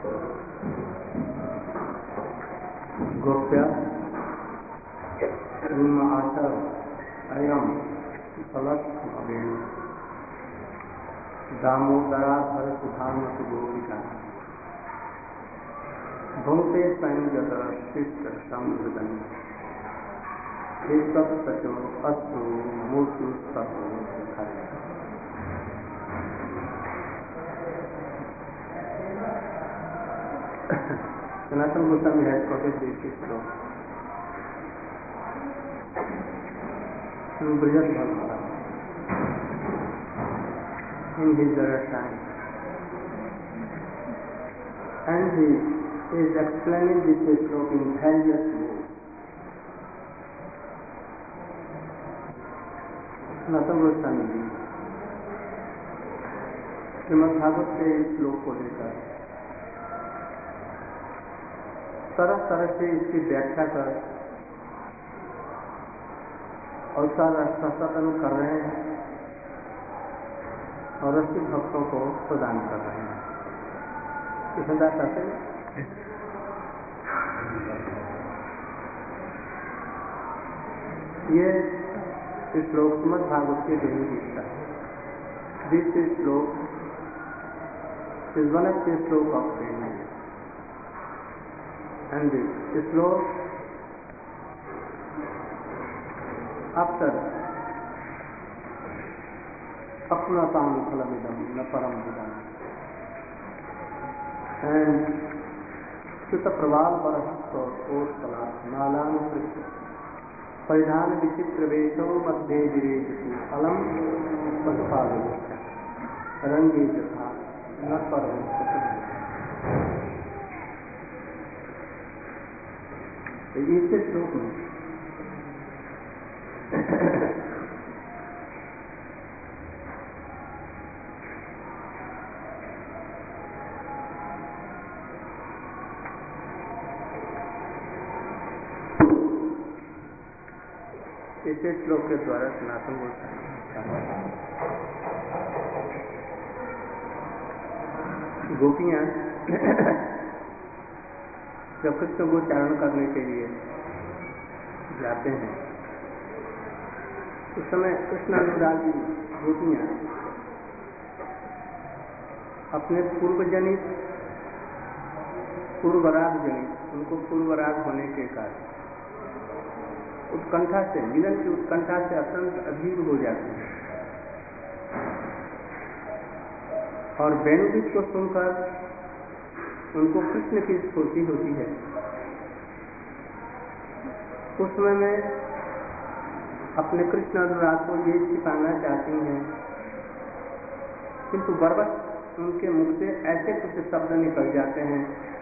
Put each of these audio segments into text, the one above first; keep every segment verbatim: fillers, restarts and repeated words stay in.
गोप्य आचर अयम फलत भवेन दामोदरा भर सुधामत गोपिका भूते संगत शिष्ट समृदन एक सचो अस्तु मूर्ति सतो Sanatan Goswami has quoted this श्लोक in Brihad Bhagavata in his time, and he is explaining this श्लोक in various ways. Sanatan Goswami ji Shrimad Bhagavat के इस श्लोक को लेकर तरह तरह से इसकी व्याख्या कर और सारा संसाधन कर रहे हैं और रसिक भक्तों को प्रदान कर रहे हैं। इसमें चाहते हैं ये श्लोक श्रीमद् भागवत के देवी गीता है। This shloka is one of the shloka of prerna and this shloka after अपनाताम फलमिदम न परम विदम and सुत प्रवाल परहस्त ओष कलाश नालानुकृत परिधान विचित्र वेशो मध्य विरेजतु अलम पशुपाल रंगे जथा न परम इस श्लोक में इस श्लोक के द्वारा सनातन गोपियां जब कृष्ण को चारण करने के लिए जाते हैं उस समय कृष्ण अनुरागी गोपियां अपने पूर्वजनित पूर्वराग जनित उनको पूर्वराग होने के कारण उत्कंठा से मिलन की उत्कंठा से अत्यंत अधीर हो जाते हैं और वेणुगीत को सुनकर उनको कृष्ण की स्फूर्ति होती है। उस समय में अपने कृष्ण अनुराग को ये छिपाना चाहती हैं, किंतु बरबस उनके मुख से ऐसे कुछ शब्द निकल जाते हैं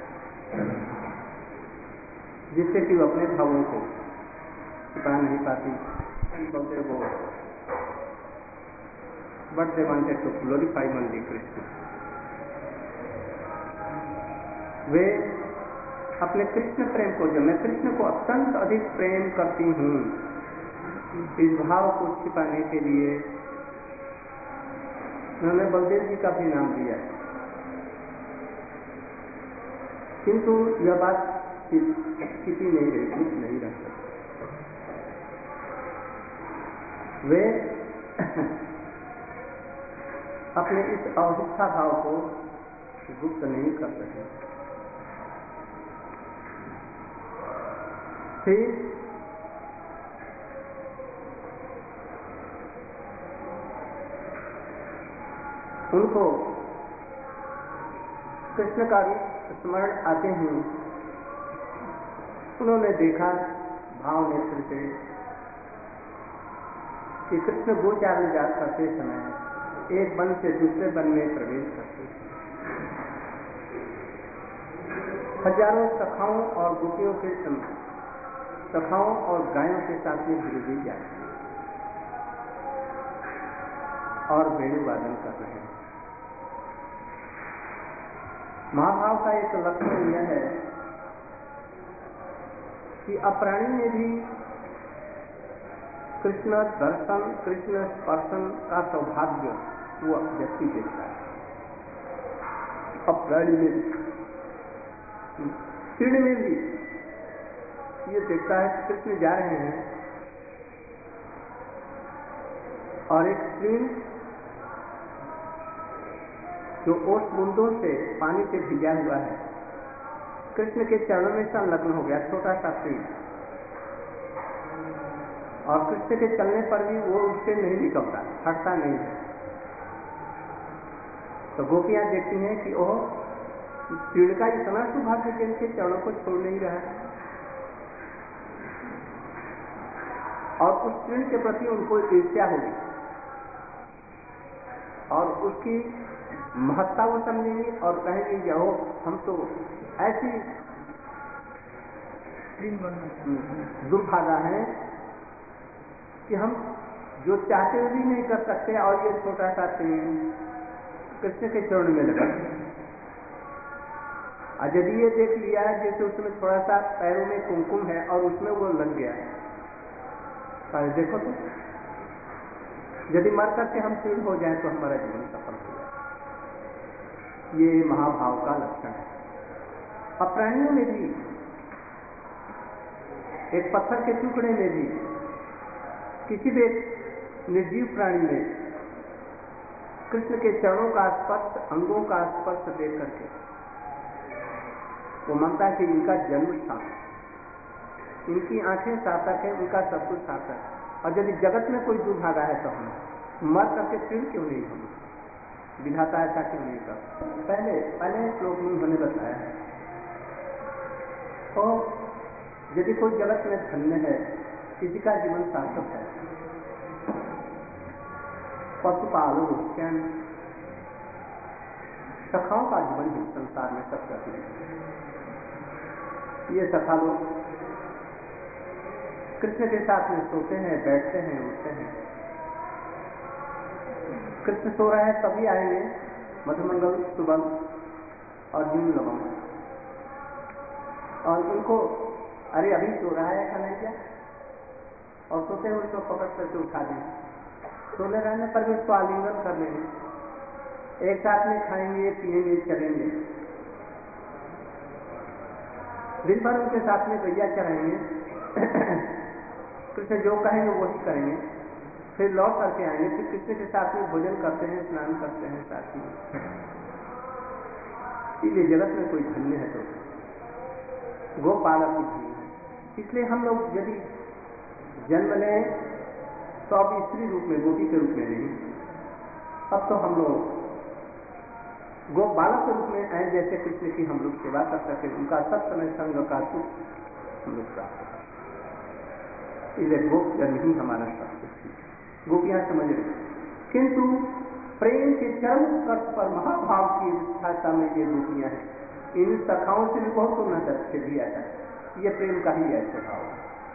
जिससे कि वो अपने भावों को छिपा नहीं पाती। बोलते वो but they wanted to glorify only Krishna. वे अपने कृष्ण प्रेम को, जब मैं कृष्ण को अत्यंत अधिक प्रेम करती हूँ, इस भाव को छिपाने के लिए उन्होंने बलदेव जी का भी नाम दिया है। किंतु यह बात छिपी नहीं रही, कुछ नहीं रह सकती। वे अपने इस अवस्था भाव को गुप्त नहीं कर सके। फिर उनको कृष्ण का रूप स्मरण आते हैं। उन्होंने देखा भाव नेत्र से कि कृष्ण गोचारण जात करते समय एक वन से दूसरे वन में प्रवेश करते हैं। हजारों सखाओं और गोपियों के सखाओं और गायों के साथ में गिरवी जाते हैं और वेणु वादन कर रहे हैं। महाभाव का एक लक्षण यह है कि अप्राणी में भी कृष्ण दर्शन, कृष्ण स्पर्शन का सौभाग्य वो व्यक्ति देखता है। अप्राणी में तीर्ण में भी ये देखता है कि कृष्ण जा रहे हैं और एक तीर्ण जो ओस बूंदों से पानी से भिजा हुआ है कृष्ण के चरणों में संलग्न हो गया, छोटा सा तीर्ण, और कृष्ण के चलने पर भी वो उससे नहीं निकलता, हटता नहीं है। तो गोपियां देखती हैं कि ओह, तीर्ण का इतना सौभाग्य कि इनके चरणों को छोड़ नहीं रहा है, और उस तीर्ण के प्रति उनको ईर्ष्या होगी और उसकी महत्ता वो समझेंगे और कहेंगे जाओ हम तो ऐसी दुर्भागा है कि हम जो चाहते हुए भी नहीं कर सकते, और ये छोटा सा तीर्ण कृष्ण के चरण में लगा। और यदि ये देख लिया है जैसे उसमें थोड़ा सा पैरों में कुमकुम है और उसमें वो लग गया है, तो देखो तो यदि मर करके हम तीर्ण हो जाए तो हमारा जीवन सफल हो जाए। ये महाभाव का लक्षण है। अब प्राणियों में भी, एक पत्थर के टुकड़े में भी, किसी भी निर्जीव प्राणी में कृष्ण के चरणों का स्पर्श, अंगों का स्पर्श देख करके वो मानता है कि इनका जन्म सार्थक, इनकी आंखें सार्थक है, उनका सब कुछ सार्थक है। और यदि जगत में कोई दुर्भागा है तो हम मर करके फिर क्यों नहीं, हम विधाता ऐसा क्यों नहीं कर। पहले पहले श्लोक में उन्होंने बताया है, तो यदि कोई जगत में धन्य है, किसी का जीवन सार्थक है, पशुपालो रुष्यन, सखाओं का जीवन ही संसार में सबसे अधिक। ये सखा लोग कृष्ण के साथ में सोते हैं, बैठते हैं, उठते हैं। कृष्ण सो रहे हैं तभी आएंगे मधुमंगल सुबल और जीव लवंग, और उनको अरे अभी सो रहा है कन्हैया, और सोते हुए उसको पकड़ करके उठा देंगे, सोने रहने पर भी उसको आलिंगन कर लेंगे, एक साथ में खाएंगे, पिएंगे, चलेंगे, दिन भर उनके साथ में गैया चराएंगे, कृष्ण जो कहेंगे वो ही करेंगे, फिर लौट करके आएंगे, फिर कृष्ण के साथ में भोजन करते हैं, स्नान करते हैं साथ में। इसलिए जगत में कोई धन्य है तो गोपालक ही धन्य है। इसलिए हम लोग यदि जन्म लें तो अब स्त्री रूप में, गोपी के रूप में नहीं, अब तो हम लोग गो बालक के रूप में आए, जैसे कृष्ण की हम लोग सेवा कर सके, उनका सब समय संग का सुख हम लोग प्राप्त कर सकें। इसलिए गोप जन्म ही हमारा सब कुछ, गोपियां समझ रही। किंतु प्रेम के चरम स्पर्श पर महाभाव की विस्थाता में ये गोपियां हैं, इन सखाओं से भी बहुत उन्नत अच्छे भी आता है। ये प्रेम का ही है स्वभाव।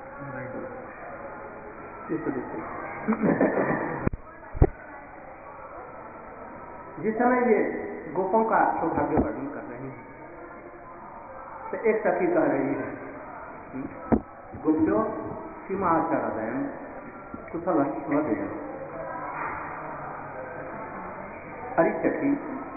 जिस समय ये गोपों का सौभाग्य वर्णन कर रहे हैं तो एक सखी कह रही है, गोप्यो किमाचरदयं कुशल स्मृदय। अरे सखी,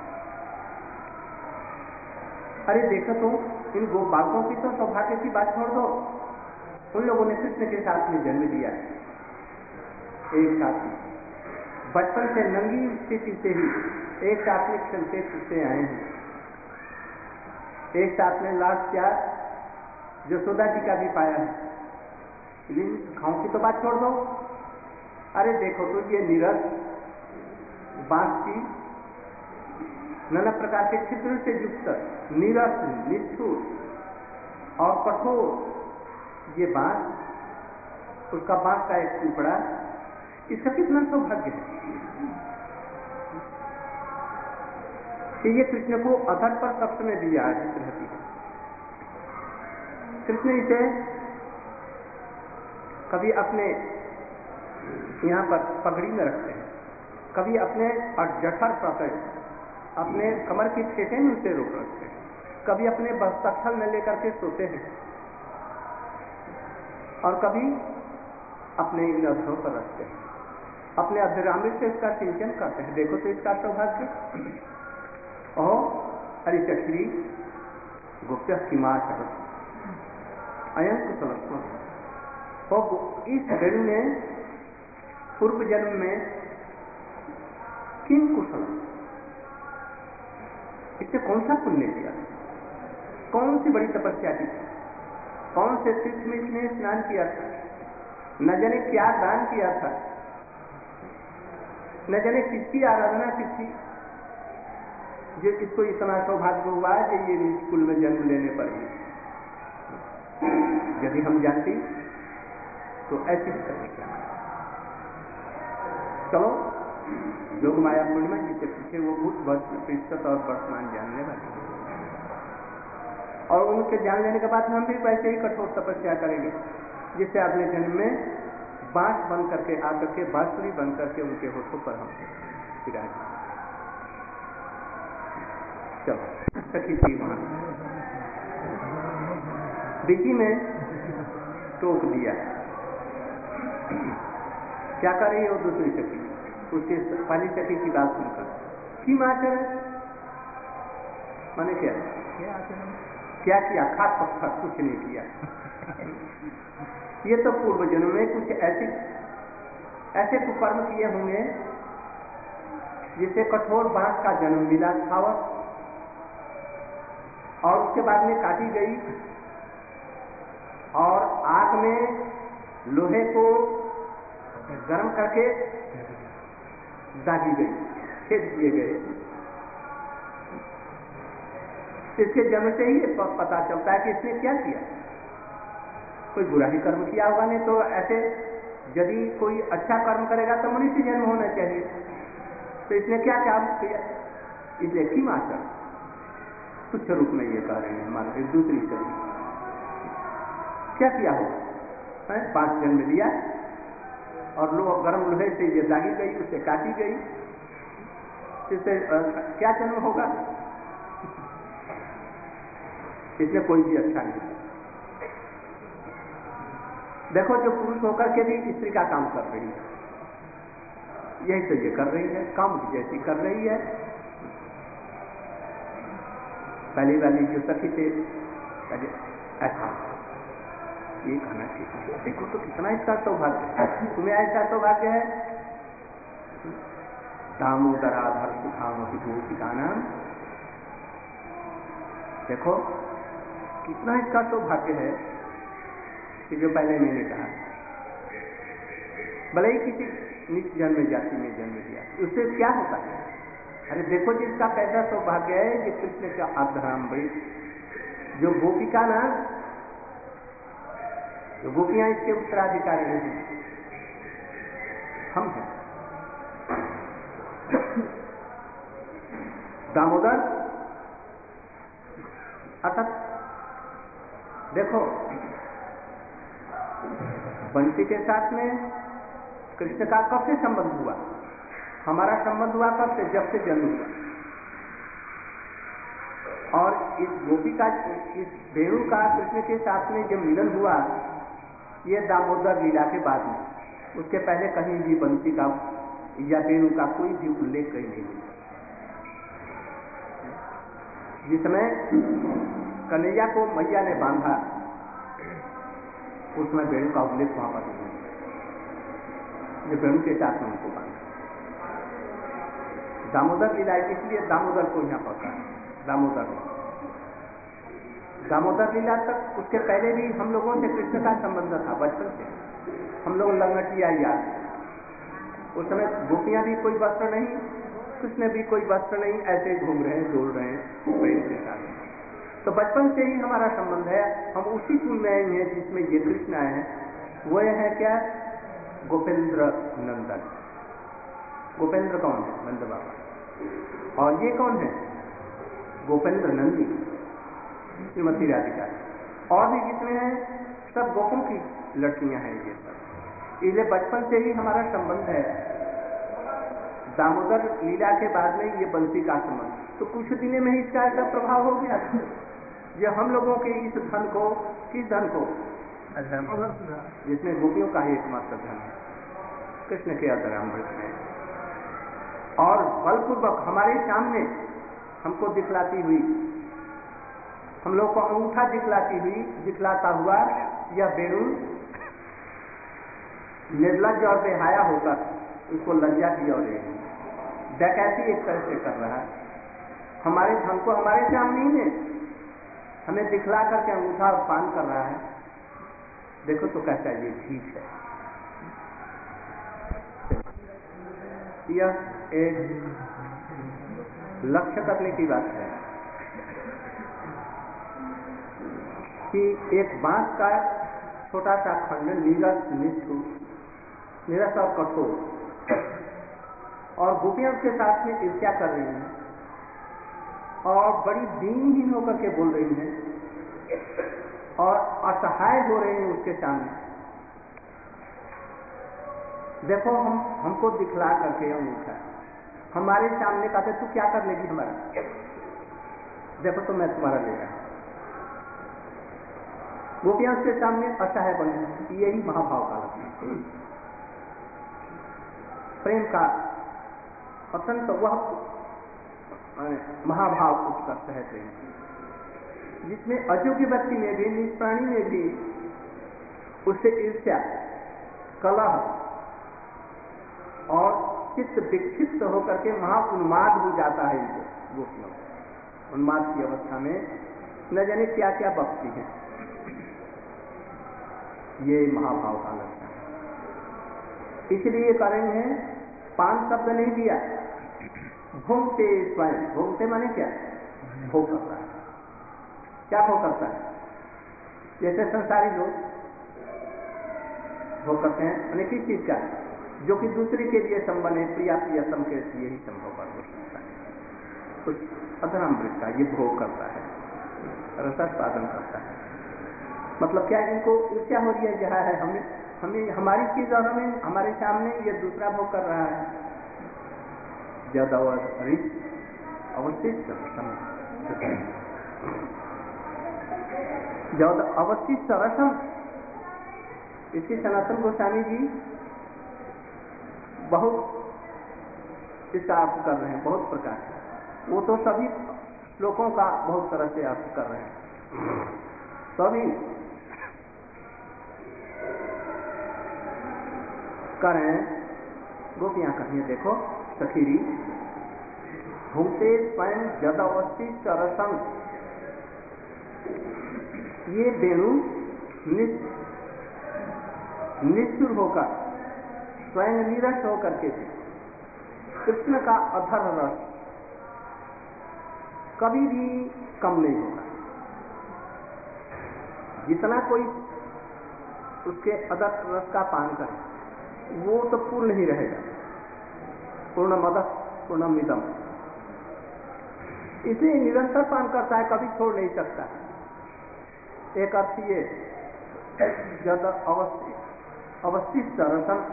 अरे देखो तो इन गो बालकों की तो सौभाग्य की बात छोड़ दो, उन लोगों ने कृष्ण के साथ में जन्म दिया, एक साथ में बचपन से नंगी स्थिति से ही एक साथ में खेलते कूदते आए हैं, एक साथ में लास्ट प्यार यशोदा जी का भी पाया है। लेकिन सखाओं की तो बात छोड़ दो, अरे देखो तो ये नीरस बांस की नाना प्रकार के छिद्र से युक्त नीरस, निष्ठुर और कठोर ये बांस, उसका बांस का एक टुकड़ा, इसका कितना सौभाग्य है कि ये कृष्ण को अधर पर सब समय दिया रहती है। कृष्ण इसे कभी अपने यहाँ पर पगड़ी में रखते हैं, कभी अपने जठर पकड़ अपने कमर की फेटे में उसे रोक रखते हैं, कभी अपने बस्तस्थल में लेकर के सोते हैं, और कभी अपने इन अधरों पर रखते हैं, अपने अधरामृत से इसका सिंचन करते हैं। देखो तो इसका सौभाग्य। ओह अरे चक्री, गोप्य किमाचर अयं कुशल। तो इस वेणु ने पूर्व जन्म में किन कुशल, इसने कौन सा पुण्य किया, कौन सी बड़ी तपस्या की, कौन से तीर्थ में इसने स्नान किया था, न जाने क्या दान किया था, न जाने किसकी आराधना की थी, जो इसको इतना सौभाग्य हुआ कि ये स्कूल में जन्म लेने पर ही। यदि हम जानती तो ऐसी करने क्या। चलो योग माया पूर्णिमा जिसके पीछे वो भूत प्रतिशत और वर्तमान जानने वाले, और उनके जान लेने के बाद हम भी वैसे ही कठोर तपस्या करेंगे, जिससे अगले जन्म में बांस बन करके आकर के बांसुरी बन करके उनके होठों पर हम विराज। चलो सखी थी वहां बीची में टोक दिया, क्या कर रही है वो दूसरी सखी, उसके पहली सखी की बात सुनकर की आचरण माने क्या क्या किया, खास पत्थर कुछ नहीं किया। ये तो पूर्व जन्म में कुछ ऐसे ऐसे कुकर्म किए होंगे जिसे कठोर बांस का जन्म मिला था, और उसके बाद में काटी गई और आग में लोहे को गर्म करके दागी गई, छेद दिए गए। इसके जन्म से ही पता चलता है कि इसने क्या किया, कोई बुरा ही कर्म किया होगा, नहीं तो ऐसे यदि कोई अच्छा कर्म करेगा तो मनुष्य जन्म होना चाहिए। तो इसने क्या काम किया, इसलिए की माचर तुच्छ रूप में ये कह रहे हैं हमारे एक दूसरी शरीर क्या किया होगा, पांच जन्म लिया और लो गर्म लोहे से ये दागी गई, उससे काटी गई, इससे क्या जन्म होगा, इसलिए कोई भी अच्छा नहीं। देखो जो पुरुष होकर के भी स्त्री का काम कर रही है, यही तो ये कर रही है, काम जैसी कर रही है। पहली वाली जो सखी थे ऐसा ये कहना ठीक है, देखो तो कितना इसका सौभाग्य है, तुम्हें ऐसा सौभाग्य है। दामोदराधर सुखामहि गोपिका नाम, देखो कितना इसका सौभाग्य है कि जो पहले मैंने कहा, भले ही किसी नीच जन्म जाति में जन्म लिया, उससे क्या होता है। अरे देखो जिसका कैसा सौभाग्य है, ये कृष्ण का अधराम भाई, जो गोपिका ना, जो गोपियां इसके उत्तराधिकारी नहीं, हम हैं। दामोदर अर्थात देखो बंसी के साथ में कृष्ण का कब से संबंध हुआ, हमारा संबंध हुआ कब से, जब से जन्म हुआ। और इस गोपी का, इस वेणु का कृष्ण के साथ में जब मिलन हुआ, ये दामोदर लीला के बाद में, उसके पहले कहीं भी बंसी का या वेणु का कोई भी उल्लेख कहीं नहीं मिला। जिसमें कन्हैया को मैया ने बांधा, उसमें वेणु का उल्लेख वहां पर नहीं, जो वेणु के साथ में उनको बांधा। दामोदर लीला, इसलिए दामोदर को यहां पकड़ा, दामोदर दामोदर लीला तक, उसके पहले भी हम लोगों से कृष्ण का संबंध था बचपन से। हम लोग लंगटिया याद, उस समय गोपियां भी कोई वस्त्र नहीं, कृष्ण भी कोई वस्त्र नहीं, ऐसे घूम रहे हैं, डोल रहे हैं प्रेम के साथ। तो बचपन से ही हमारा संबंध है, हम उसी कुल में आए हैं जिसमें ये कृष्ण आए हैं। वो है क्या, गोपेंद्र नंदन। गोपेंद्र कौन है, नंद बाबा, और ये कौन है, गोपेंद्र नंदी, श्रीमती राधिका। और भी जितने हैं सब गोपों की लड़कियां हैं ये सब, इसलिए बचपन से ही हमारा संबंध है। दामोदर लीला के बाद में ये बंसी का संबंध, तो कुछ दिन में ही इसका ऐसा प्रभाव हो गया जो हम लोगों के इस धन को, किस धन को, जिसमें गोपियों का ही एकमात्र धन है, कृष्ण के अधरामृत में, और बलपूर्वक हमारे सामने हमको दिखलाती हुई हम लोग को अंगूठा दिखलाती हुई दिखलाता हुआ यह वेणु निर्लज्ज और बेहाया होकर उसको लज्जा की और डकैती एक तरह से कर रहा है। हमारे धन को हमारे सामने में हमें दिखला करके अंगूठा और पान कर रहा है। देखो तो कहता है ये ठीक है। यह एक लक्ष्य करने की बात है कि एक बांस का छोटा सा खंड नीरस निष्ठुर निरस और कठोर और गोपियों के साथ में ईर्ष्या कर रही हैं और बड़ी दीनहीन होकर के बोल रही हैं और असहाय हो रहे हैं उसके सामने। देखो हम हमको दिखला करके अंगूठा हमारे सामने कहते तू क्या कर लेगी हमारा, देखो तो मैं तुम्हारा ले रहा। गोपियां उसके सामने असहाय बनी। यही महाभाव का लक्षण, प्रेम का अत्यंत वह महाभाव उत्कर्ष है प्रेम, जिसमें अयोग्य व्यक्ति में भी निष्प्राणी में भी उससे ईर्ष्या कलह और चित्त विक्षिप्त होकर के महा उन्माद हो जाता है। इनको गोपियों उन्माद की अवस्था में न जाने क्या क्या बकती है। ये महाभाव का लक्षण है। इसलिए कह रहे हैं पान शब्द नहीं दिया, भोगते स्वयं। भोगते माने क्या, भोग करता है। क्या भोग करता है? जैसे संसारी लोग भोग करते हैं यानी किस चीज का, जो कि दूसरे के लिए संबंध है, प्रिया प्रियतम के लिए ही संभव कर सकता है। कुछ अधरामृत का ये भोग करता है, रसास्वादन करता है। मतलब क्या, इनको ईर्ष्या हो रही है जहाँ है हमें हमें हमारी चीज और हमें हमारे सामने ये दूसरा भोग कर रहा है। जद अवस्थित जद अवस्थित रसम, इसकी सनातन गोस्वामी जी बहुत इसका अर्थ कर रहे हैं, बहुत प्रकार से। वो तो सभी श्लोकों का बहुत तरह से अर्थ कर रहे हैं। सभी करें गोपियां कहिए, देखो सखीरी भूते स्वयं जद अवस्थित रसम, ये वेणु निष्ठुर होकर स्वयं नीरस होकर के भी कृष्ण का अधर रस कभी भी कम नहीं होगा। जितना कोई उसके अधर रस का पान करे वो तो पूर्ण ही रहेगा। पूर्ण मदः पूर्ण मिदम, इसलिए निरंतर पान करता है, कभी छोड़ नहीं सकता। एक अर्थ ये जद अवस्थित अवस्थित रसम,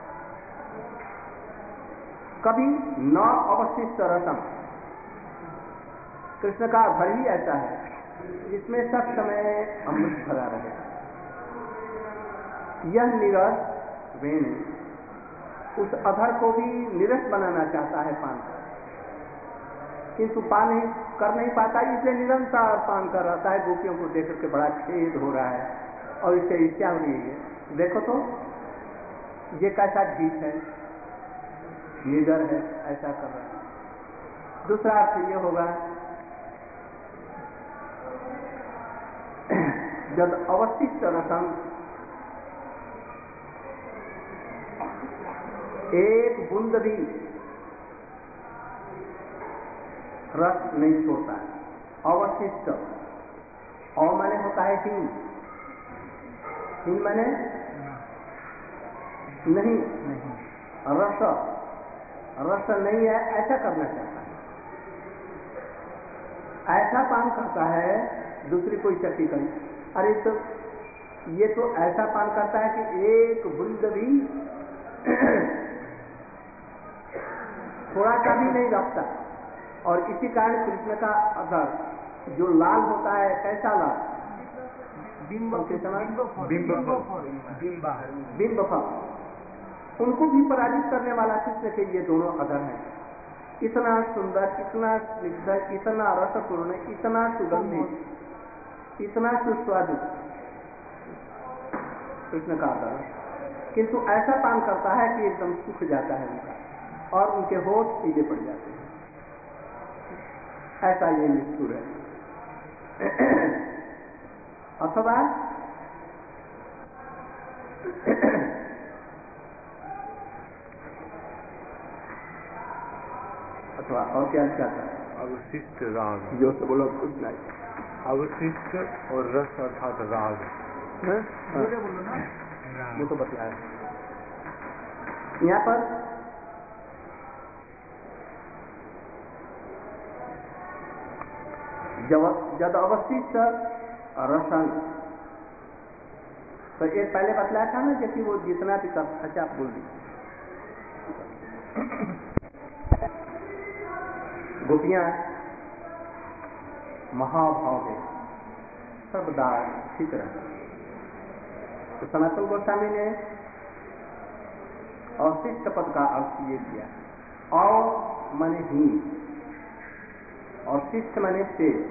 कभी न अवस्थित रसम। कृष्ण का घर ही ऐसा है जिसमें सब समय अमृत भरा रहे। यह निरस वेणु उस अधर को भी निरस बनाना चाहता है पान कर, किंतु पान नहीं कर नहीं पाता, इसलिए निरंतर पान कर रहता है। गोपियों को देख करके बड़ा खेद हो रहा है और इससे ईर्ष्या हो रही है। देखो तो ये कैसा ढीठ है, निडर है, ऐसा कर रहा है। दूसरा अर्थ ये होगा जब अवस्थित रसम, एक बूंद भी रस नहीं छोड़ता है। अवशिष्ट अ माने होता है हीन, हीन माने नहीं, रस रस नहीं है, ऐसा करना चाहता है। ऐसा पान करता है दूसरी कोई शक्ति करी। अरे तो ये तो ऐसा पान करता है कि एक बूंद भी थोड़ा सा भी नहीं रखता। और इसी कारण कृष्ण का अधर जो लाल होता है, कैसा लाल, बिंब के समान, बिंब फल, उनको भी पराजित करने वाला कृष्ण के ये दोनों अधर हैं। इतना सुंदर, इतना स्निग्ध, इतना रसपूर्ण, इतना सुगंधित, इतना सुस्वादु कृष्ण का रस, किंतु ऐसा पान करता है कि एकदम सूख जाता है उनका और उनके होठ सीधे पड़ जाते हैं। ऐसा ये निष्ठुर है। अथवा अथवा और क्या चाहता है? अवशिष्ट राग, जो से बोलो कुछ नहीं। अवशिष्ट और रस अर्थात राग, बोलो ना, वो तो बतलाया यहाँ पर। जब जब अवशिष्ट रसन, तो एक पहले बतलाया था ना, जैसे वो जितना भी कर अच्छा आप बोल दी। गोपियां महाभाव है, सर्वदा ठीक रहता। तो सनातन गोस्वामी ने अवशिष्ट पद का अर्थ ये किया, अव माने ही और शिष्ट माने शेष,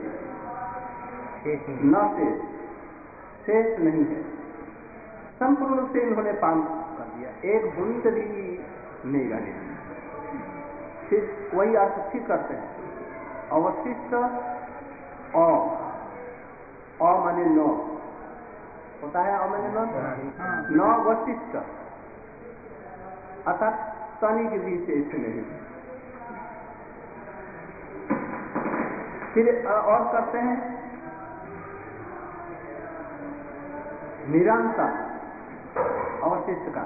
न शेष, शेष नहीं है। संपूर्ण रूप से इन्होंने पान कर दिया, एक बूंद भी नहीं रहने दी। फिर वही अर्थ ठीक करते हैं, अवशिष्ट अ, अ माने नौ होता है, अ माने नौ, नौ वशिष्ठ अर्थात तनी के भी शेष नहीं। फिर और करते हैं निरंतर अवशिष्ट का,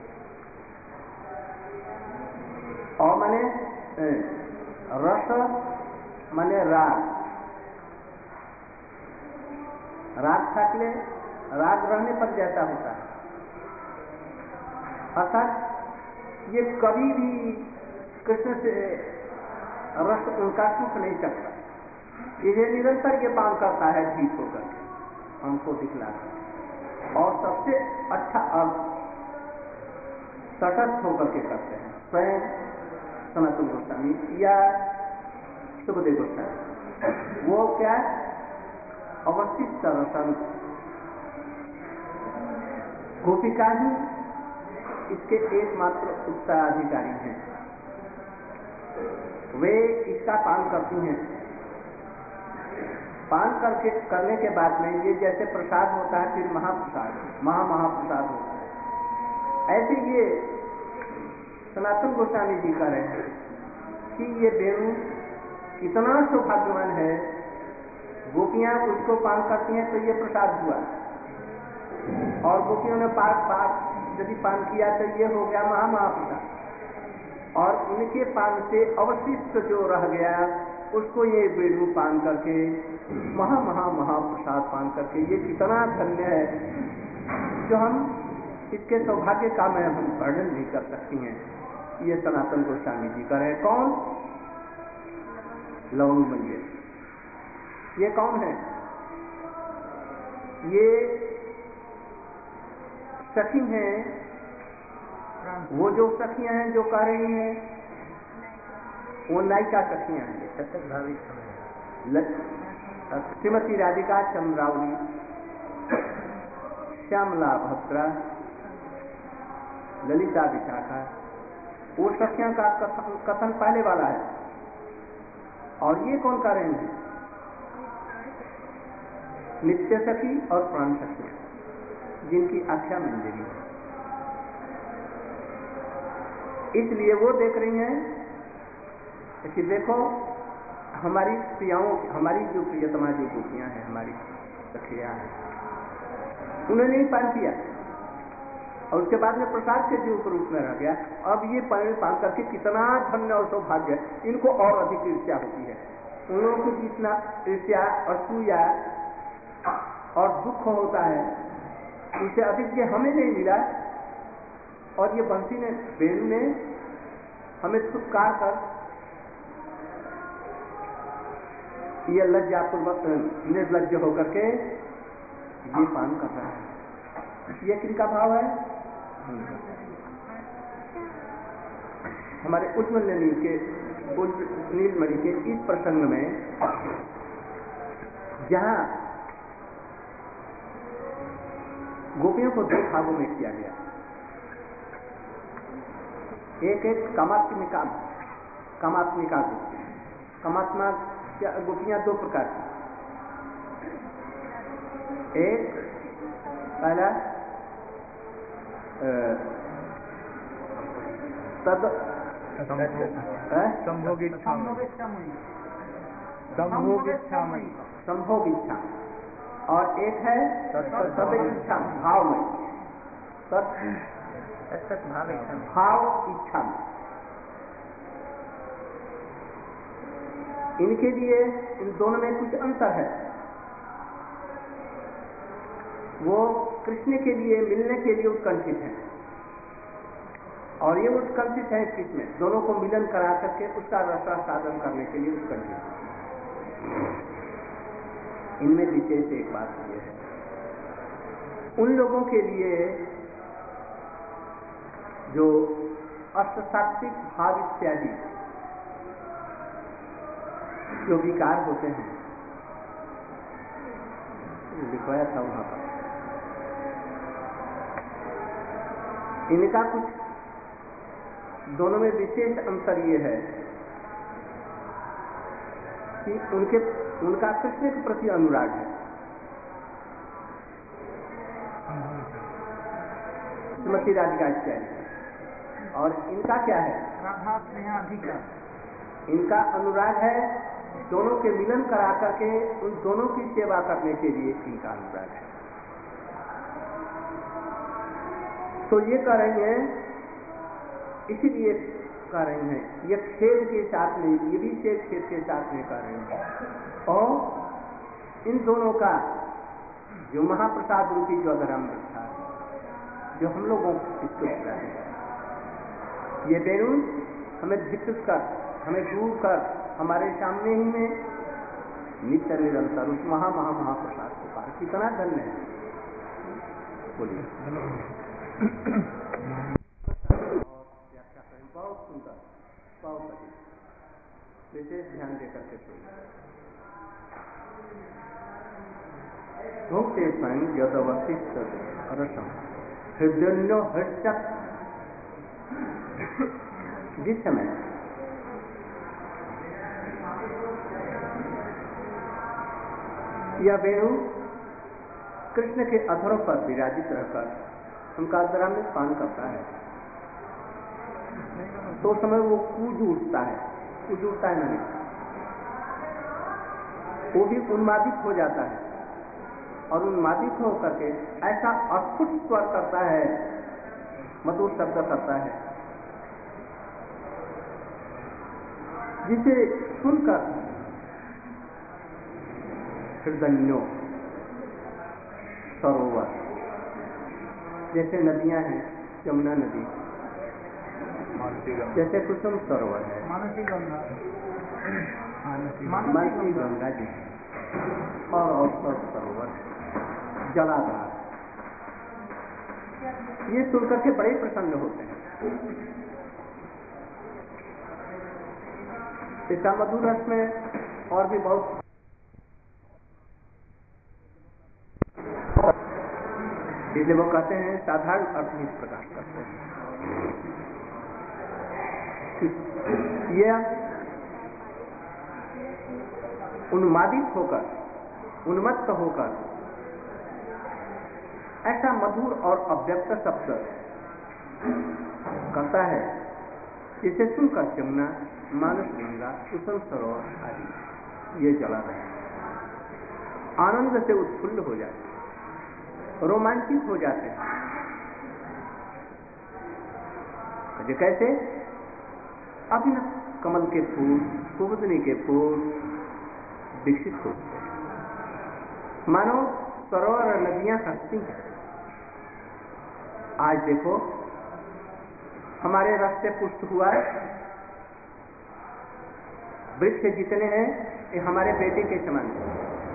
और माने रस माने राग, राग थाकले राग रहने पर जैसा होता है, अर्थात ये कभी भी कृष्ण से रस उनका सुख नहीं सकता। ये निरंतर ये पान करता है जीत होकर हमको दिखला। और सबसे अच्छा अर्थ तटस्थ होकर के करते हैं स्वयं सनातन गोस्वामी या सुखदेव गोस्वामी। वो क्या अवशिष्ट रसन, गोपिका ही इसके एकमात्र उत्तराधिकारी हैं। वे इसका पान करती हैं। पान करके करने के बाद में ये जैसे प्रसाद होता है, फिर महाप्रसाद, महा महाप्रसाद होता है। ऐसे ये सनातन गोस्वामी जी कह रहे हैं कि ये वेणु कितना सौभाग्यवान है, गोपियां उसको पान करती हैं तो ये प्रसाद हुआ, और गोपियों ने पाक पाक यदि पान किया तो ये हो गया महा महाप्रसाद, और उनके पान से अवशिष्ट जो रह गया उसको ये वेणु पान करके महा महा महाप्रसाद पान करके, ये कितना धन्य है जो हम इसके सौभाग्य का मैं हम वर्णन नहीं कर सकती हैं। ये सनातन गोस्वामी जी कर रहे। कौन? लवंग मंजरी। ये कौन है? ये सखी हैं, वो जो सखियां हैं जो कह रही हैं वो नायिका सखियां हैं, सतत भावी श्रीमती राधिका चंद्रावली, श्यामला भद्रा, ललिता विशाखा, वो सखियां का कथन, कथन पहले वाला है। और ये कौन कर रहे हैं? नित्य सखी और प्राण सखियां, जिनकी आख्या मंजरी है। इसलिए वो देख रही हैं कि देखो हमारी प्रियाओं, हमारी जो प्रियतमा जो गोपियां हैं, हमारी सखियां हैं, उन्होंने नहीं पान किया और उसके बाद में प्रसाद के जो रूप में रह गया। अब ये पान पान करके कितना धन्य और सौभाग्य है, इनको और अधिक ईर्ष्या होती है। उन लोगों को जितना ईर्ष्या, असूया और दुख होता है, उससे अधिक ये हमें नहीं मिला। और ये बंसी ने, वेणु ने हमें छुटकार कर ये लज्जापूर्वक निर्लज्ज होकर के ये पान कर रहा है। ये किनका भाव है? हमारे उज्ज्वल नील के नीलमणि के इस प्रसंग में, जहां गोपियों को दो भागों में किया गया। एक एक कामात्मिका कामात्मिका गोपी। कामात्मा गोपियां दो प्रकार की। एक पहला तद संभोग इच्छा संभोग इच्छा संभोग इच्छा, और एक है तद इच्छा भाव में, तत् भाव इच्छा में। इनके लिए इन दोनों में कुछ अंतर है। वो कृष्ण के लिए मिलने के लिए उत्कंठित है और ये उत्कंठित है किसमें? दोनों को मिलन करा करके उसका रसास्वादन करने के लिए उत्कंठित है। इनमें विशेष एक बात ये है, उन लोगों के लिए जो अष्टसात्विक भाव इत्यादि जो विकार होते हैं, लिखवाया था वहां पर, इनका कुछ दोनों में विशेष अंतर ये है कि उनके उनका कृष्ण के प्रति अनुराग है। श्रीमती राधिका इत्यादि, और इनका क्या है? राधा स्नेहाधिकार। इनका अनुराग है दोनों के मिलन करा करके उन दोनों की सेवा करने के लिए इनका अनुराग है। तो ये कह रही हैं, इसीलिए कह रही हैं, ये खेल के साथ में, ये भी से खेल के साथ में कह रही हैं। और इन दोनों का जो महाप्रसाद रूपी जो अगर हम रखा है, जो हम लोगों इसको है, ये बेरून हमें विकसित कर, हमें डूब कर हमारे सामने ही में नित्य निरंतर उस महा महा महाप्रसाद को पार, कितना धन्य है। बोलिए। व्याख्या करें, बहुत सुंदर, बहुत अधिक विशेष ध्यान देकर के सुनिए। भोक्ते संग यदवशिष्ट रसम हृदय हर्षक। जिस समय यह वेणु कृष्ण के अधरों पर विराजित रहकर उनका अंतराल में पान करता है, तो समय वो कूद उठता है, कूद उठता है नहीं, वो भी उन्मादित हो जाता है, और उन्मादित होकर के ऐसा अद्भुत स्वर करता है, मधुर शब्द करता है, जिसे सुनकर हृदयों सरोवर, जैसे नदियां हैं, यमुना नदी, जैसे कुसुम सरोवर है, मानसी गंगा, मानसी गंगा जी, और और सरोवर, जलाधार, ये सुनकर के बड़े प्रसन्न होते हैं। इसका मधुर रस में और भी बहुत, इसलिए वो कहते हैं साधारण अर्थ में इस प्रकार करते हैं। यह उन्मादित होकर, उन्मत्त होकर ऐसा मधुर और अव्यक्त शब्द करता है, जिसे सुनकर यमुना, मानस गंगा, कुसुम सरोवर आदि ये जला रहे हैं, आनंद से उत्फुल्ल हो जाते हैं, रोमांचित हो जाते हैं। कैसे? अभिनव कमल के फूल, कुमुदनी के फूल विकसित होते हैं, मानो सरोवर और नदियां हंसती हैं। आज देखो हमारे रास्ते पुष्ट हुआ है, वृक्ष जितने हैं ये हमारे बेटे के समान हैं,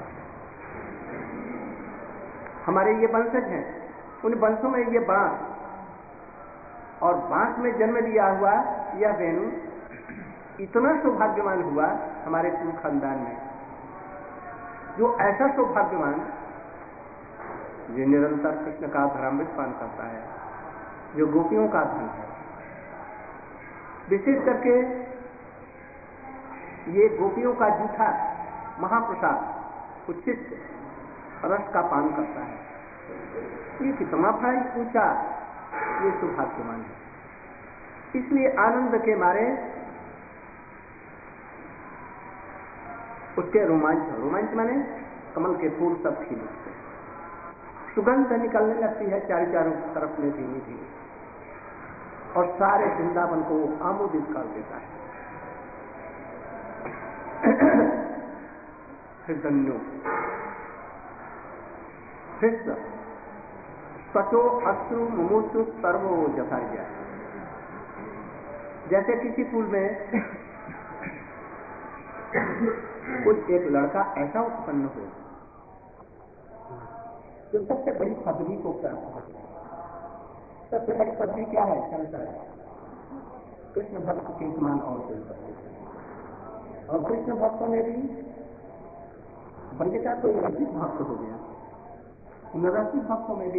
हमारे ये वंशज हैं, उन वंशों में ये बांस, और बांस में जन्म लिया हुआ यह वेणु इतना सौभाग्यवान हुआ हमारे कुल खानदान में, जो ऐसा सौभाग्यवान जो निरंतर कृष्ण का धर्मामृत पान करता है, जो गोपियों का धन है। विशेष करके ये गोपियों का जूठा महाप्रसाद उच्छिष्ट रस का पान करता है, ये कितना भाई ऊंचा, ये सौभाग्यवान है। इसलिए आनंद के मारे उसके रोमांच रोमांच माने कमल के फूल सब खिल उठते हैं, सुगंध निकलने लगती है चारों चारों तरफ में धीमी धीमी, और सारे वृंदावन को आमोदित कर देता है। हृदन्यो हृदय सचो अश्रु मुमुक्षु सर्वो जथार्य। जैसे किसी फूल में कुछ एक लड़का ऐसा उत्पन्न हो जो सबसे बड़ी पदवी को प्राप्त हो। सबसे बड़ी पदवी क्या है? शंकर है, कृष्ण भक्त के समान और कोई पदवी। और कृष्ण भक्तों में भी बंदिता तो रसिक भक्त हो गया, नरसिक भक्तों में भी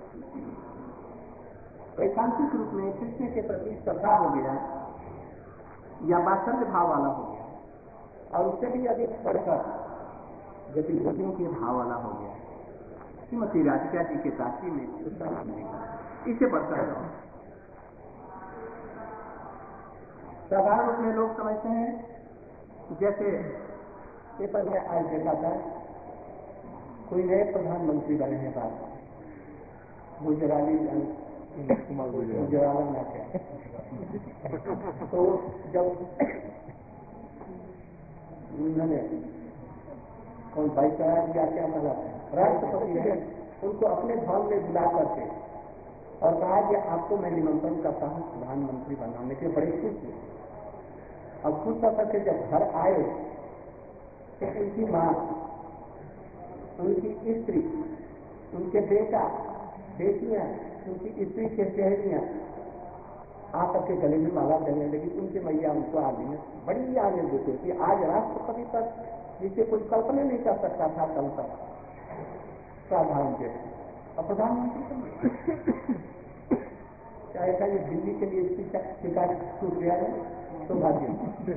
एकांतिक रूप में कृष्ण के प्रति श्रद्धा हो गया या वात्सल्य भाव वाला हो गया, और उससे भी अधिक बढ़कर गतिविधियों के भाव वाला हो गया। श्रीमती राधिका जी के काशी में इसे बढ़कर साधारण रूप में लोग समझते हैं, जैसे पेपर में आज देखा था कोई नए प्रधानमंत्री बने हैं, बात गुजराली गुजराला ना क्या, तो जब उन्होंने कौन वाइसराय या क्या बना राष्ट्रपति है, उनको अपने भवन में बुला करके और कहा कि आपको मैं निमंत्रण करता हूं प्रधानमंत्री बनाने के। बड़े खुश हुए। अब खुश होकर के जब घर आए तो उनकी माँ, उनकी स्त्री, उनके बेटा बेटियां, उनकी स्त्री के सहेलियां आकर के गले में माला देने लगी। उनके मैया उनको आने बड़ी आनंदित होती। आज राष्ट्रपति पर जिसे कोई कल्पना नहीं कर सकता था कल तक साधारण के और प्रधानमंत्री क्या ऐसा ये दिल्ली के लिए शिकार टूट गया है? सौभाग्य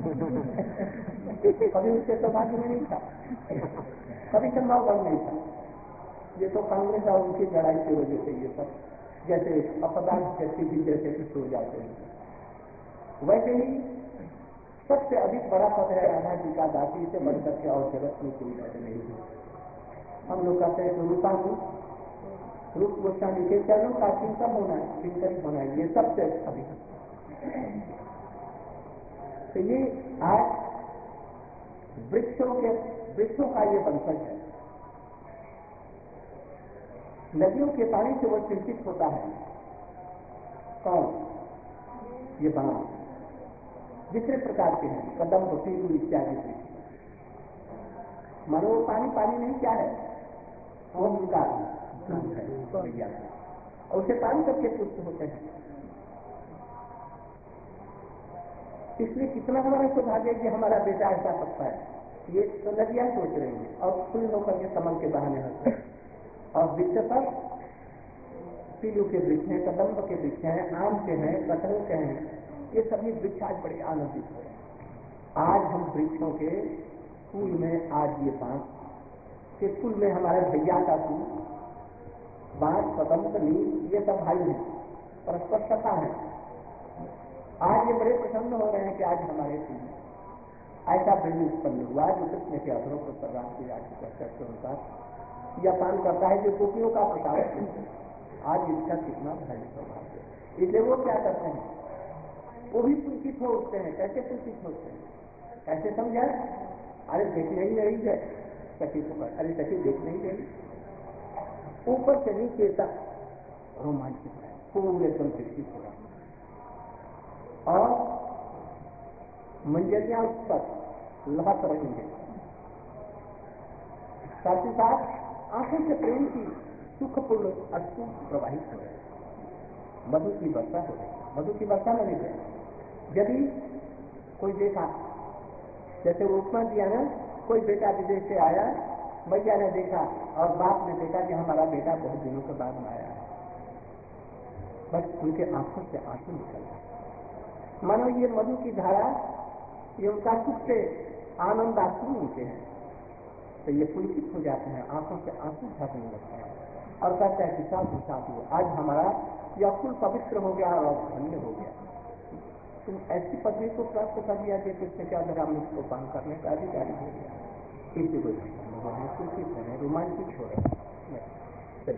कभी उसके सौभाग्य में नहीं था, कभी संभव बन नहीं था। ये तो कांग्रेस और उनकी लड़ाई की वजह से ये सब जैसे अपदान व्यक्ति भी जैसे कुछ हो जाते हैं। वैसे ही सबसे अधिक बड़ा पद है राधा जी का दासी से बढ़कर के और जगत में कोई पद नहीं है। हम लोग कहते हैं कि रूपांतर रूप गोस्वामी के चरणों का चिंतन होना है, चिंतन होना है, ये सबसे अधिक। तो ये आज वृक्षों के वृक्षों का ये वंशज है। नदियों के पानी से वो चिंतित होता है। कौन? ये बाण जितने प्रकार के हैं, कदम पीलू इत्यादि से। मनो पानी पानी नहीं क्या है, वो उनका है और उसे पानी करके पुष्ट होते हैं। इसलिए कितना हमारा सौभाग्य कि हमारा बेटा ऐसा पकता है। ये तो नदियां सोच रही हैं और खुल होकर के कमल के बहाने हंसते हैं। और वृक्ष पर पीलू के वृक्ष हैं, कदम्ब के वृक्ष हैं, आम के हैं, कटहल के हैं, ये सभी वृक्ष आज बड़े आनंदित हो रहे हैं। आज हम वृक्षों के फूल में, आज ये बांस के फूल में हमारे भैया का फूल, बांस, कदम्ब, नीम, ये सब भाई हैं, परस्पर सखा है। आज ये बड़े प्रसन्न हो रहे हैं कि आज हमारे फूल ऐसा प्रेम उत्पन्न हुआ जो कृष्ण के अधरों को सर्राम की आज चर्चा के अनुसार यह पान करता है जो गोपियों का प्रसाद है। आज इसका कितना भारी सौभाग्य है। इसलिए वो क्या करते हैं, वो भी पुलकित हो उठते हैं। कैसे पुलकित होते हैं, कैसे समझाए? अरे देखने ही नहीं गए सखी को, अरे सखी देख नहीं गई, ऊपर से नीचे तक रोमांचित है, पूरे एकदम विकसित हो रहा और मंजरियां उस पर लहक रही है। साथ ही साथ आंखों से प्रेम की सुखपूर्ण अश्रु प्रवाहित हो रहे, मधु की वर्षा हो रही। मधु की वर्षा में नहीं है। यदि कोई देखा, जैसे वो उपमा दिया ना, कोई बेटा विदेश से आया भैया ने देखा और बाप ने देखा कि हमारा बेटा बहुत दिनों के बाद आया है, बस उनके आंखों से आंसू निकल मानो ये मधु की धारा, ये उनका सुख से आनंद आंसू उनके हैं, तो ये पुलकित हो जाते हैं, आंखों से आंसू झरने लगते हैं और कहते हैं कि साधु साधु आज हमारा यह फूल पवित्र हो गया और धन्य हो गया। तुम ऐसी पदवी को प्राप्त कर लिया कि किसने क्या धरा मुझको पान करने का अधिकारी हो गया। किसी को सुखित है, रोमांचिक हो रहा है।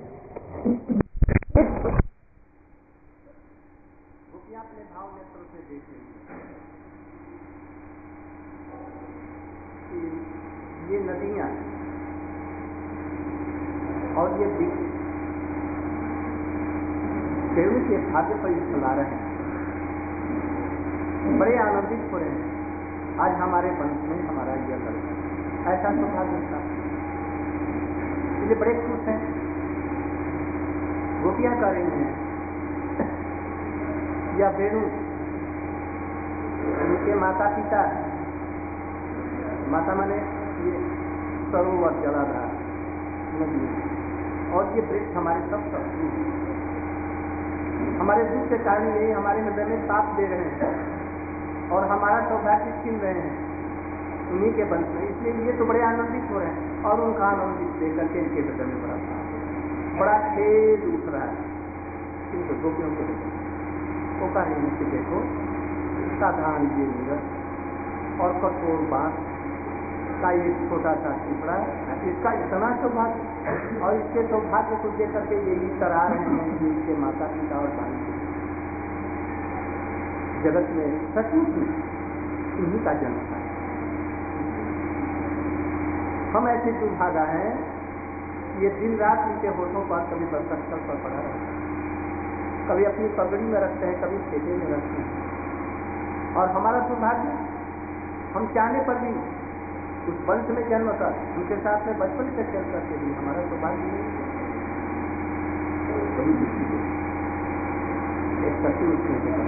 रुपया अपने भाव नेत्रों से देख रही है ये नदियां और ये वृक्ष केवल के भाग्य पर चला रहे हैं, बड़े आनंदित हो रहे हैं। आज हमारे वंश में हमारा यह लड़का ऐसा सौभाग्य था, इसलिए बड़े खुश हैं। गोपियां कर रही हैं या वेणु उनके माता पिता, माता माने ये सरोवर जलाधार नदी, और ये वृक्ष हमारे सब सब हमारे दुख के कारण यही हमारे हृदय में ताप दे रहे हैं और हमारा सौभाग्य छीन रहे हैं उन्हीं के वंश में, इसलिए ये तो बड़े आनंदित हो रहे हैं और उनका आनंदित देकर के इनके हृदय में बड़ा बड़ा खेद उठ रहा है। किंतु गोपियों को देखो, वो कह रही है देखो साधारण ये नीरज और कठोर बात का एक छोटा सा टुकड़ा, इसका इतना सौभाग्य और इसके सौभाग्य को देख करके यही करा रहे हैं कि इसके माता पिता और भाई जगत में सचमुच इन्हीं का जन्म था। हम ऐसे दुर्भागा हैं, ये दिन रात इनके होठों पर कभी बरकत पर पड़ा रहता है, कभी अपनी पगड़ी में रखते हैं, कभी खेते में रखते हैं, और हमारा दुर्भाग्य हम चाहने पर भी उस वंश में जन्म कर उनके साथ में बचपन से चल करके भी हमारा सौभाग्य नहीं एक सच्ची उसमें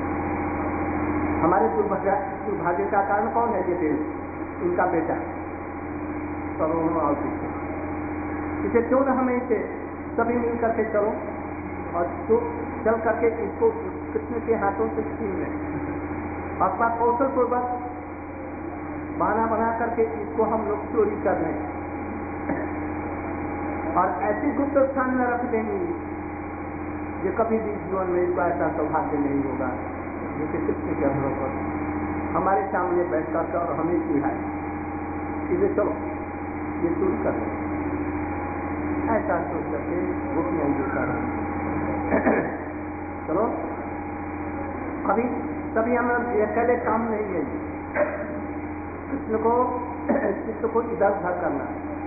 हमारे दुर्भाग्य दुर्भाग्य का कारण कौन है? ये देव, इनका बेटा सरोवर और पीछे इसे क्यों न हमें इसे सभी मिल करके चलो और जो चल करके इसको कृष्ण के हाथों से छीन लें और कौशल पूर्वक बहाना बना करके इसको हम लोग चोरी कर लें और ऐसी गुप्त स्थान में रख देंगे जो कभी भी जीवन में इसका ऐसा सौभाग्य नहीं होगा जैसे कृष्ण के अवसरों पर हमारे सामने बैठ कर और हमें सिखाए इसे चलो ये चोरी कर लें, ऐसा सोच करके गोपियां ये कर रहे चलो अभी सभी हम अकेले काम नहीं है, कृष्ण को कृष्ण को इधर उधर करना,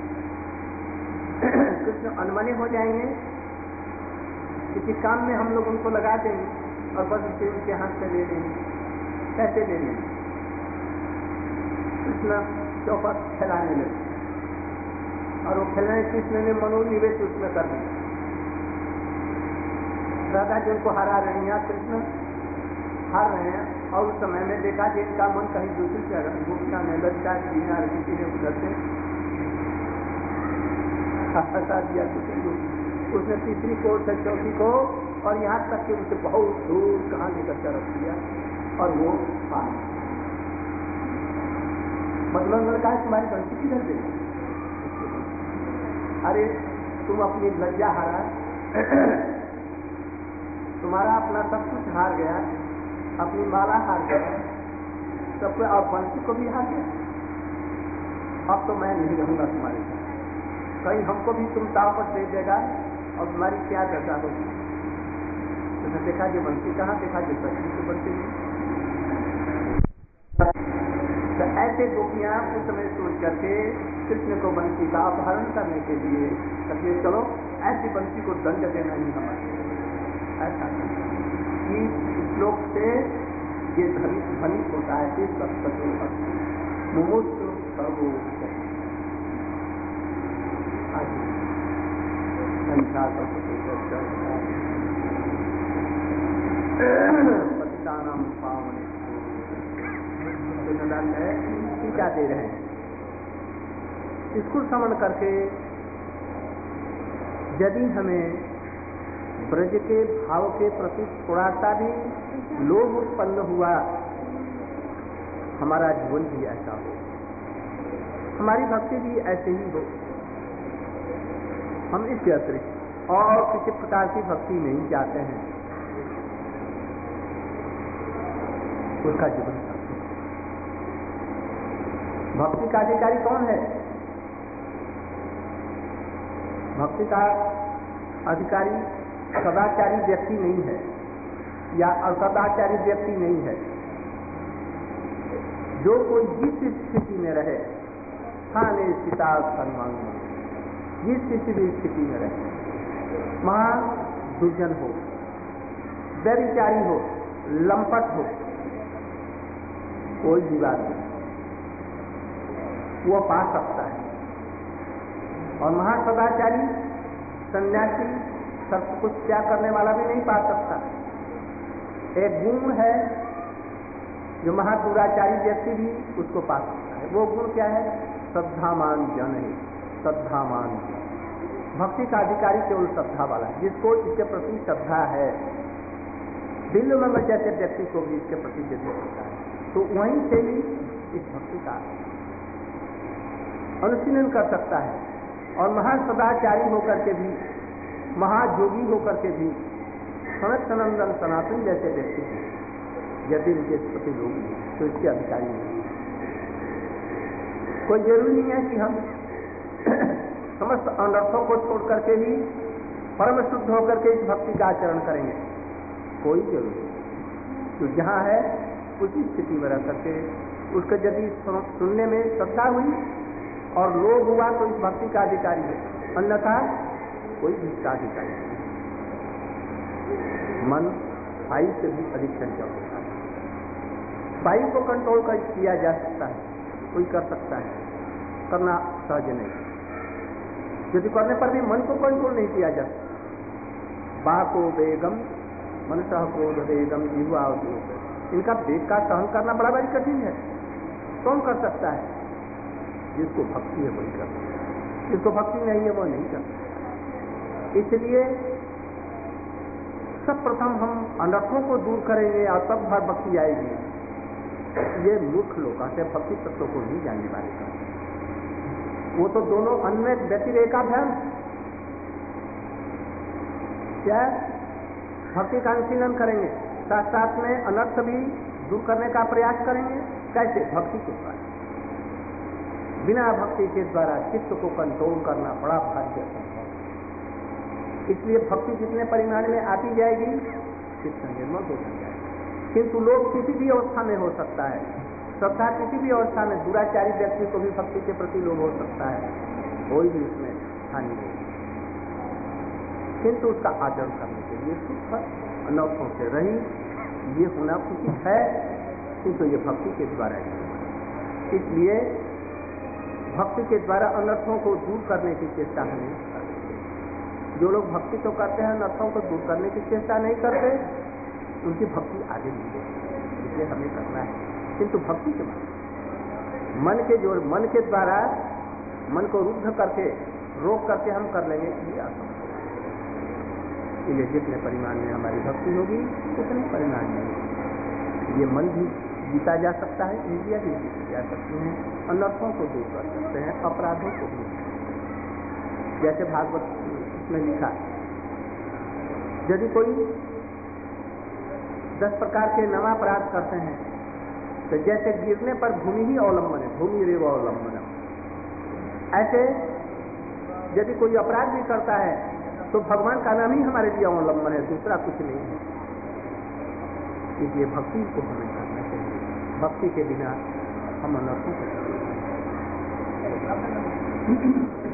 कृष्ण अनमने हो जाएंगे, किसी काम में हम लोग उनको लगा देंगे और बस उसे उनके हाथ से ले लेंगे, कैसे ले लेंगे? कृष्ण चौपट फैलाने लगे और वो फैलाने कृष्ण ने मनोनिवेश उसमें कर दिया। राधा जी उनको हरा रही हैं, कृष्ण हार रहे हैं और उस समय में देखा कि इनका मन कहीं दूसरी जगह गोपिका ने लड़का दीना किसी ने उधर से हटा दिया किसी को, उसने तीसरी को से चौथी को और यहाँ तक कि उसे बहुत दूर कहाँ लेकर के रख दिया और वो पानी मतलब लड़का है तुम्हारी बंसी किधर दे? अरे तुम अपनी लज्जा हारा, तुम्हारा अपना सब कुछ हार गया, अपनी माला हार गया, सब और बंसी को भी हार गया, अब तो मैं नहीं रहूंगा तुम्हारे साथ, कहीं हमको भी तुम ताव पर दे देगा और तुम्हारी क्या दशा होगी? तुमने देखा कि बंसी कहाँ देखा कि बंसी को बंसी तो ऐसे गोपियां उस समय सोच करके कृष्ण को बंसी का अपहरण करने के लिए कहते चलो ऐसी बंसी को दंड देना ही हमारे ऐसा इस श्लोक से ये ध्वनित होता है कि सब सत्य मुमुक्षु सर्वो पतितानां पावने है टीका दे रहे हैं इसको समझ करके यदि हमें ब्रज के भाव के प्रति थोड़ा सा भी लोभ उत्पन्न हुआ, हमारा जीवन भी ऐसा हो, हमारी भक्ति भी ऐसे ही हो, हम इसके अतिरिक्त और किसी प्रकार की भक्ति नहीं चाहते हैं, उसका जीवन सार्थक। भक्ति का अधिकारी कौन है? भक्ति का अधिकारी सदाचारी व्यक्ति नहीं है या असदाचारी व्यक्ति नहीं है। जो कोई जिस स्थिति में रहे, खाने सीता सन्मान, जिस किसी भी स्थिति में रहे, वहां दुर्जन हो, व्यभिचारी हो, लंपट हो, कोई भी बात नहीं, वो पा सकता है। और महासदाचारी सन्यासी सब कुछ त्याग करने वाला भी नहीं पा सकता। एक गुण है जो महादुराचारी व्यक्ति भी उसको पा सकता है। वो गुण क्या है? श्रद्धामान जन है, श्रद्धामान। भक्ति का अधिकारी केवल श्रद्धा वाला है, जिसको इसके प्रति श्रद्धा है। दिल मंगल जैसे व्यक्ति को भी इसके प्रति यदि होता है तो वहीं से ही इस भक्ति का अनुशीलन कर सकता है। और महासदाचारी होकर के भी, महायोगी होकर के भी, सनत सनंदन सनातन जैसे व्यक्ति हैं, यदि इनके प्रति लोग हैं तो इसके अधिकारी नहीं। कोई जरूरी नहीं है कि हम समस्त अनर्थों को छोड़ करके ही परम शुद्ध होकर के इस भक्ति का आचरण करेंगे, कोई जरूरी नहीं। तो जहाँ है उसी स्थिति में रह करके उसको यदि सुनने में श्रद्धा हुई और लोभ हुआ तो इस भक्ति का अधिकारी है, अन्यथा कोई भी इसका अधिकारी नहीं। मन वायु से भी अधिक चंचल होता है। वायु को कंट्रोल कर किया जा सकता है, कोई कर सकता है, करना सहज नहीं। यदि करने पर भी मन को कंट्रोल नहीं किया जा सकता। बाको बेगम मनसा क्रोध बेगम जीवा, इनका वेग का सहन करना बड़ा बड़ी कठिन है। कौन कर सकता है? जिसको भक्ति है वही कर सकता है, जिसको भक्ति नहीं है वो नहीं कर सकता। इसलिए सब प्रथम हम अनर्थों को दूर करेंगे और तब भर भक्ति आएगी। ये मूर्ख लोग आते भक्ति तत्व को नहीं जानने वाले का, वो तो दोनों अन्य व्यतिरेकाभ्याम क्या भक्ति का अनुशीलन करेंगे, साथ साथ में अनर्थ भी दूर करने का प्रयास करेंगे। कैसे? भक्ति के द्वारा। बिना भक्ति के द्वारा चित्त को कंट्रोल करना बड़ा भाग्य संभव। इसलिए भक्ति जितने परिमाण में आती जाएगी चित्त निर्मल हो जाएगा। किंतु लोग किसी भी अवस्था में हो सकता है, श्रद्धा किसी भी अवस्था में, दुराचारी व्यक्ति को भी भक्ति के प्रति लोभ हो सकता है, कोई भी उसमें हानि नहीं। किंतु उसका आचरण करने के लिए सुख अनर्थों से रही ये होना उचित है, किंतु ये भक्ति के द्वारा है। इसलिए भक्ति के द्वारा अनर्थों को दूर करने की चेष्टा हमें करनी चाहिए। जो लोग भक्ति तो करते हैं, अनर्थों को दूर करने की चेष्टा नहीं करते, उनकी भक्ति आगे नहीं बढ़ती। इसलिए हमें करना है, किंतु भक्ति के बाद मन के जो मन के द्वारा मन को रुद्ध करके रोक करके हम कर लेंगे ये असंभव। इसलिए जितने परिमाण में हमारी भक्ति होगी उतने परिमाण में ये मन भी जीता जा सकता है, इंद्रियां भी जीती जा सकती हैं, अनर्थों को दूर कर सकते हैं, अपराधों को दूर। जैसे भागवत में लिखा, यदि कोई दस प्रकार के नवापराध करते हैं तो जैसे गिरने पर भूमि ही अवलंबन है, भूमि रेव अवलंबन। ऐसे यदि कोई अपराध भी करता है तो भगवान का नाम ही हमारे लिए अवलंबन है, दूसरा कुछ नहीं है। इसलिए भक्ति को हमें करना चाहिए। भक्ति के बिना हम अनर्थों को